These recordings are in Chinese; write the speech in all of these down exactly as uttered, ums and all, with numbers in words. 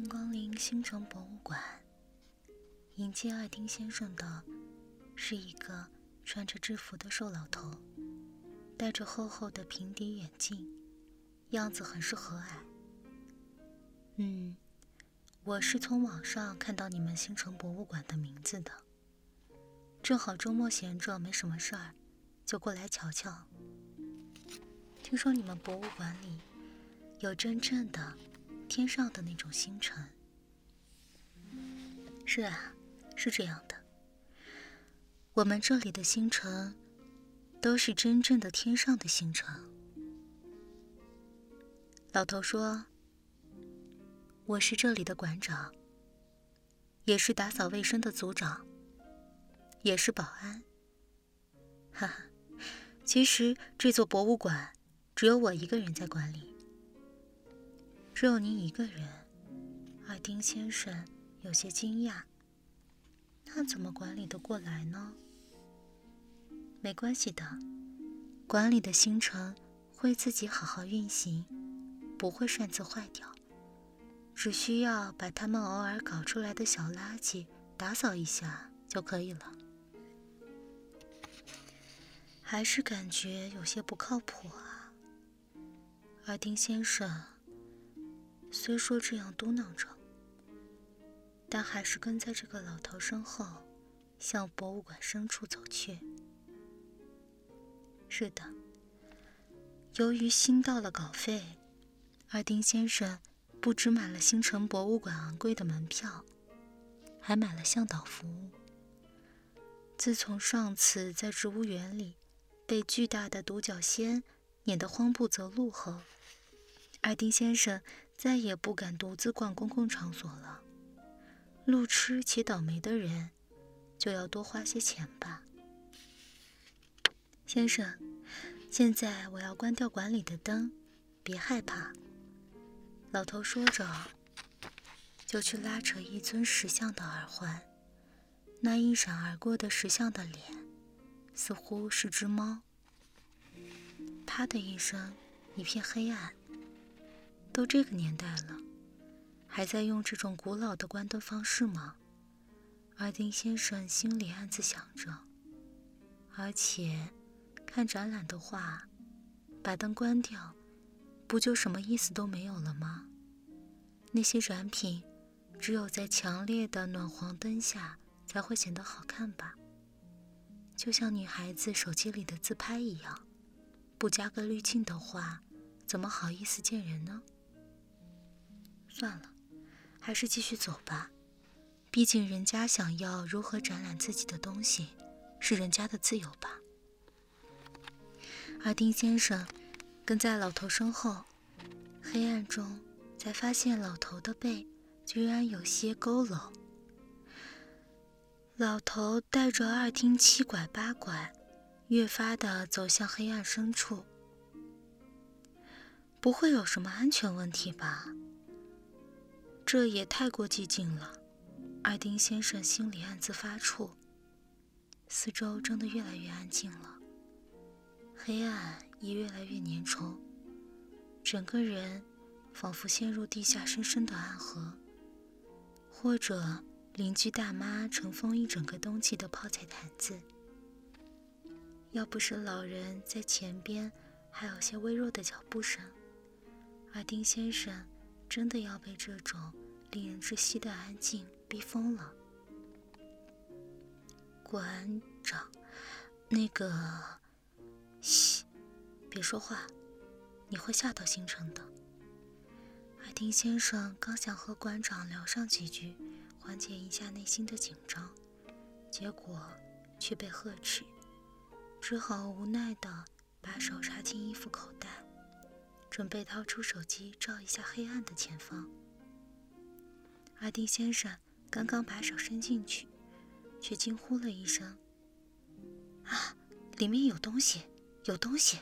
迎光临星城博物馆。迎接二丁先生的是一个穿着制服的瘦老头，戴着厚厚的平底眼镜，样子很是和蔼。嗯，我是从网上看到你们星城博物馆的名字的，正好周末闲着没什么事儿，就过来瞧瞧。听说你们博物馆里有真正的天上的那种星辰。是啊，是这样的，我们这里的星辰都是真正的天上的星辰。老头说，我是这里的馆长，也是打扫卫生的组长，也是保安。哈哈，其实这座博物馆只有我一个人在管理。只有您一个人？二丁先生有些惊讶。那怎么管理得过来呢？没关系的，馆里的星辰会自己好好运行，不会擅自坏掉，只需要把它们偶尔搞出来的小垃圾打扫一下就可以了。还是感觉有些不靠谱啊。二丁先生虽说这样嘟囔着，但还是跟在这个老头身后向博物馆深处走去。是的，由于新到了稿费，二丁先生不只买了星城博物馆昂贵的门票，还买了向导服务。自从上次在植物园里被巨大的独角仙撵得慌不择路后，二丁先生再也不敢独自逛公共场所了。路痴且倒霉的人就要多花些钱吧。先生，现在我要关掉馆里的灯，别害怕。老头说着，就去拉扯一尊石像的耳环。那一闪而过的石像的脸，似乎是只猫。啪的一声，一片黑暗。都这个年代了，还在用这种古老的关灯方式吗？二丁先生心里暗自想着。而且看展览的话，把灯关掉不就什么意思都没有了吗？那些展品只有在强烈的暖黄灯下才会显得好看吧，就像女孩子手机里的自拍一样，不加个滤镜的话，怎么好意思见人呢？算了，还是继续走吧，毕竟人家想要如何展览自己的东西是人家的自由吧。二丁先生跟在老头身后，黑暗中才发现老头的背居然有些佝偻。老头带着二丁七拐八拐，越发地走向黑暗深处。不会有什么安全问题吧？这也太过寂静了，二丁先生心里暗自发怵。四周真的越来越安静了，黑暗也越来越粘稠，整个人仿佛陷入地下深深的暗河，或者邻居大妈尘封一整个冬季的泡菜坛子。要不是老人在前边还有些微弱的脚步声，二丁先生真的要被这种令人窒息的安静逼疯了。馆长，那个……嘘，别说话，你会吓到星辰的。二丁先生刚想和馆长聊上几句，缓解一下内心的紧张，结果却被呵斥，只好无奈地把手插进衣服口袋，准备掏出手机照一下黑暗的前方。二丁先生刚刚把手伸进去，却惊呼了一声：“啊，里面有东西，有东西！”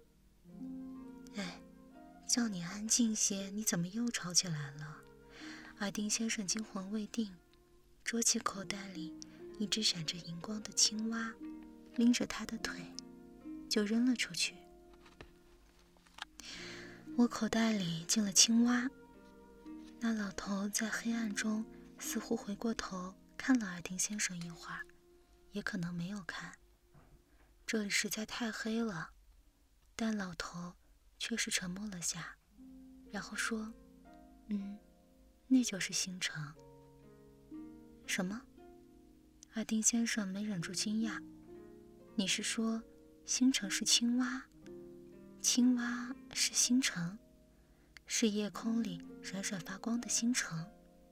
哎，叫你安静些，你怎么又吵起来了？二丁先生惊魂未定，捉起口袋里一只闪着荧光的青蛙，拎着他的腿就扔了出去。我口袋里进了青蛙， 那老头在黑暗中似乎回过头看了尔丁先生一会儿，也可能没有看。这里实在太黑了，但老头却是沉默了下，然后说：“嗯，那就是星辰。”什么？尔丁先生没忍住惊讶：“你是说星辰是青蛙？青蛙是星辰？是夜空里闪闪发光的星辰？”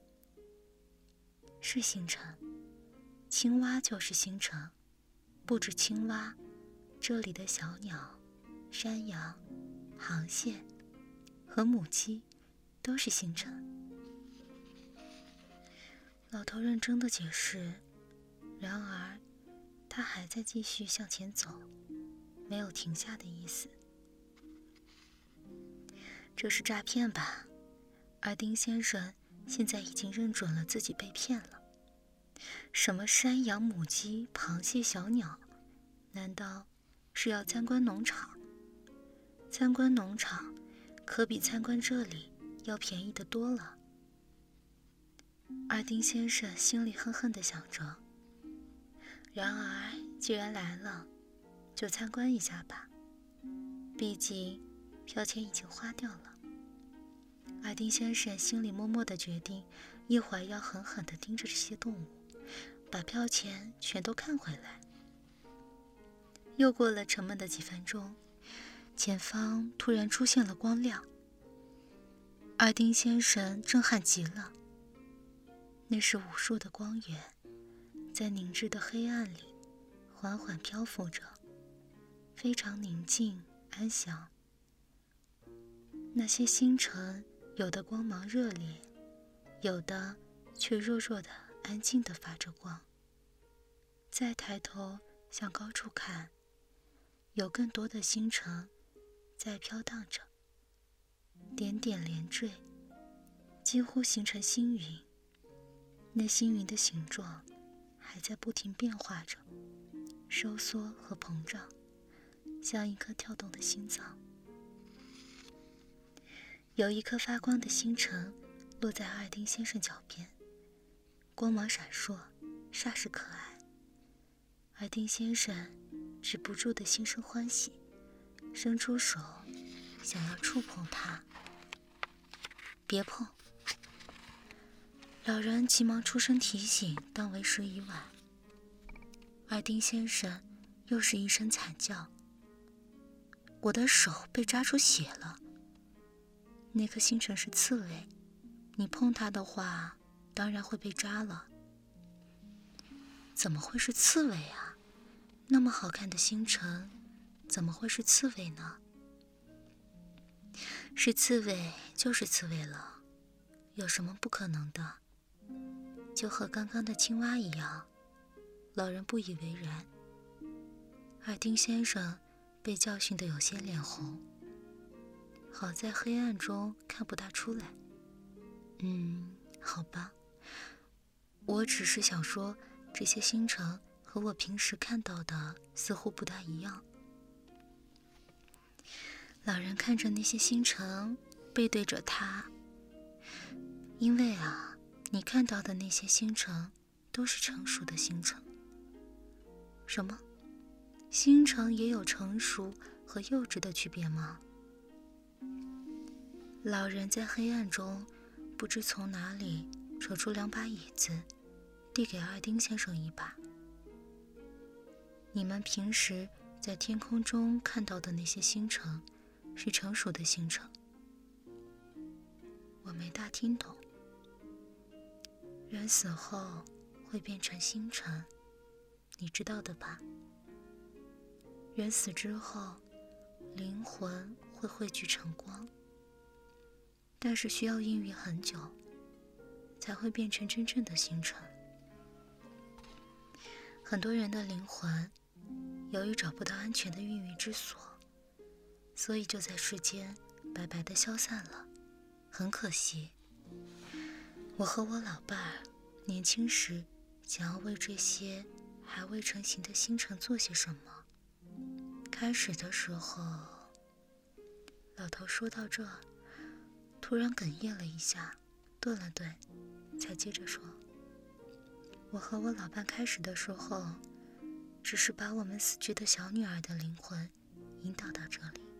是星辰，青蛙就是星辰。不止青蛙，这里的小鸟、山羊、螃蟹和母鸡都是星辰。老头认真地解释，然而他还在继续向前走，没有停下的意思。这是诈骗吧？尔丁先生现在已经认准了自己被骗了。什么山羊、母鸡、螃蟹、小鸟，难道是要参观农场？参观农场可比参观这里要便宜得多了。尔丁先生心里恨恨地想着，然而既然来了，就参观一下吧，毕竟票钱已经花掉了。尔丁先生心里默默地决定，一会儿要狠狠地盯着这些动物，把票钱全都看回来。又过了沉闷的几分钟，前方突然出现了光亮。尔丁先生震撼极了，那是无数的光源，在凝滞的黑暗里缓缓漂浮着，非常宁静安详。那些星辰有的光芒热烈，有的却弱弱的安静地发着光。再抬头向高处看，有更多的星辰在飘荡着，点点连缀，几乎形成星云。那星云的形状还在不停变化着，收缩和膨胀，像一颗跳动的心脏。有一颗发光的星辰落在尔丁先生脚边，光芒闪烁，煞是可爱。尔丁先生止不住的心生欢喜，伸出手想要触碰它。别碰！老人急忙出声提醒，当为时已晚。尔丁先生又是一声惨叫：“我的手被扎出血了！那颗星辰是刺猬，你碰它的话，当然会被扎了。”怎么会是刺猬啊？那么好看的星辰，怎么会是刺猬呢？是刺猬就是刺猬了，有什么不可能的？就和刚刚的青蛙一样。老人不以为然。尔丁先生被教训得有些脸红，好在黑暗中看不大出来。嗯，好吧，我只是想说，这些星辰和我平时看到的似乎不大一样。老人看着那些星辰，背对着他。因为啊，你看到的那些星辰都是成熟的星辰。什么？星辰也有成熟和幼稚的区别吗？老人在黑暗中不知从哪里扯出两把椅子，递给尔丁先生一把。你们平时在天空中看到的那些星辰是成熟的星辰。我没大听懂。人死后会变成星辰，你知道的吧？人死之后，灵魂会汇聚成光，但是需要孕育很久，才会变成真正的星辰。很多人的灵魂由于找不到安全的孕育之所，所以就在世间白白的消散了，很可惜。我和我老伴儿年轻时想要为这些还未成型的星辰做些什么。开始的时候，老头说到这儿，突然哽咽了一下。 顿了顿，才接着说：“我和我老伴开始的时候，只是把我们死去的小女儿的灵魂引导到这里。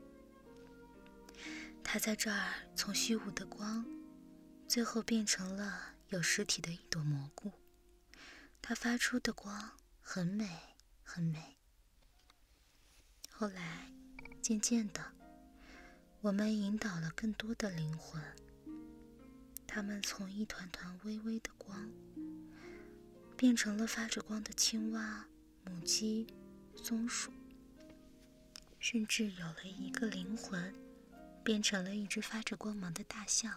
她在这儿从虚无的光，最后变成了有实体的一朵蘑菇。它发出的光很美，很美。后来，渐渐的，我们引导了更多的灵魂，它们从一团团微微的光，变成了发着光的青蛙、母鸡、松鼠，甚至有了一个灵魂，变成了一只发着光芒的大象。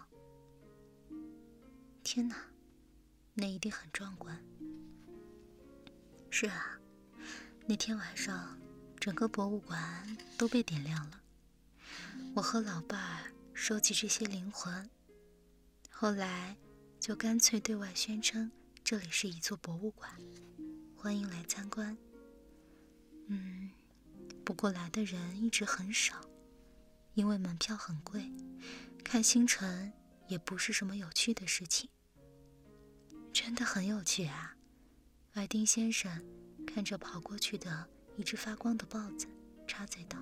天哪，那一定很壮观。是啊，那天晚上，整个博物馆都被点亮了。我和老伴儿收集这些灵魂，后来就干脆对外宣称这里是一座博物馆，欢迎来参观。嗯，不过来的人一直很少，因为门票很贵，看星辰也不是什么有趣的事情。真的很有趣啊！艾丁先生看着跑过去的一只发光的豹子，插嘴道：“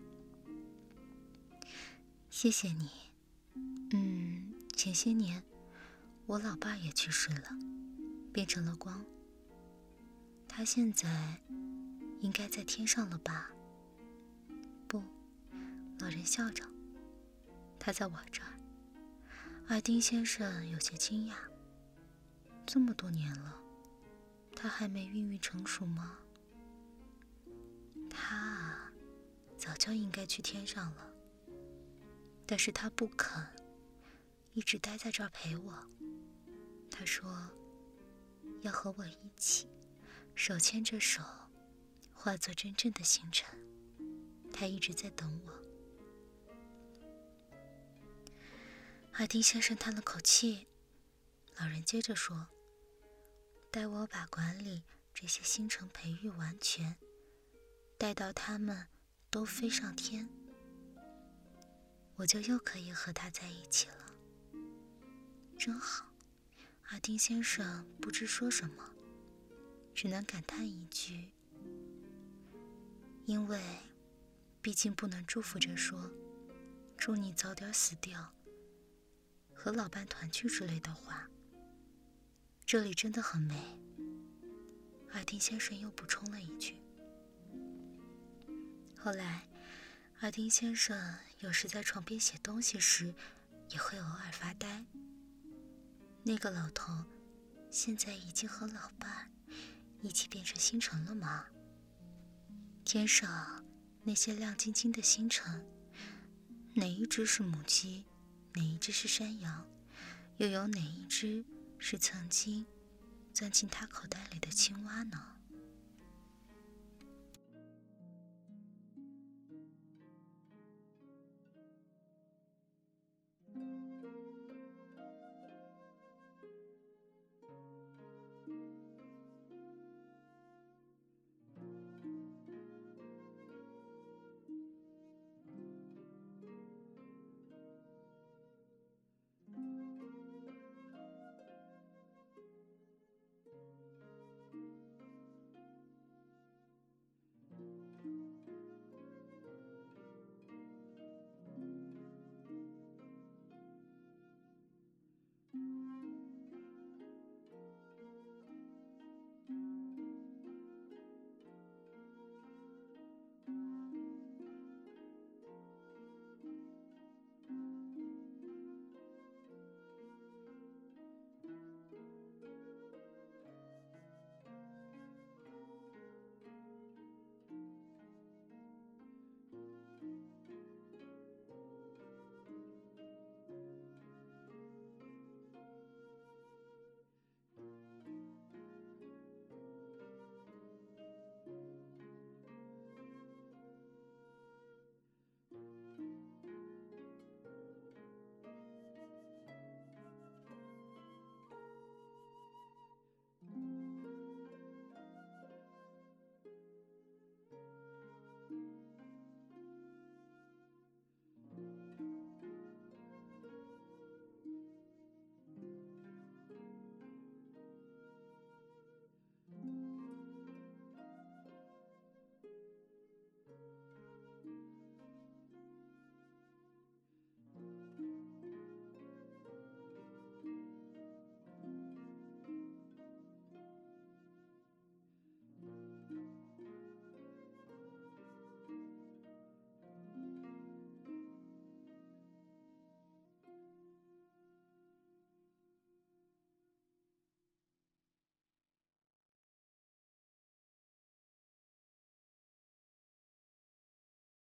谢谢你。嗯，前些年我老爸也去世了，变成了光。他现在应该在天上了吧？”“不。”老人笑着，“他在我这儿。”艾丁先生有些惊讶：“这么多年了，他还没孕育成熟吗？”“他啊，早就应该去天上了，但是他不肯，一直待在这儿陪我。他说要和我一起，手牵着手，化作真正的星辰。他一直在等我。”艾丁先生叹了口气，老人接着说：“待我把管理这些星辰培育完全，待到他们都飞上天，我就又可以和他在一起了。”真好。阿丁先生不知说什么，只能感叹一句，因为毕竟不能祝福着说祝你早点死掉和老伴团聚之类的话。这里真的很美。阿丁先生又补充了一句。后来阿丁先生有时在床边写东西时也会偶尔发呆。那个老头现在已经和老伴一起变成星辰了吗？天上那些亮晶晶的星辰，哪一只是母鸡，哪一只是山羊，又有哪一只是曾经钻进他口袋里的青蛙呢？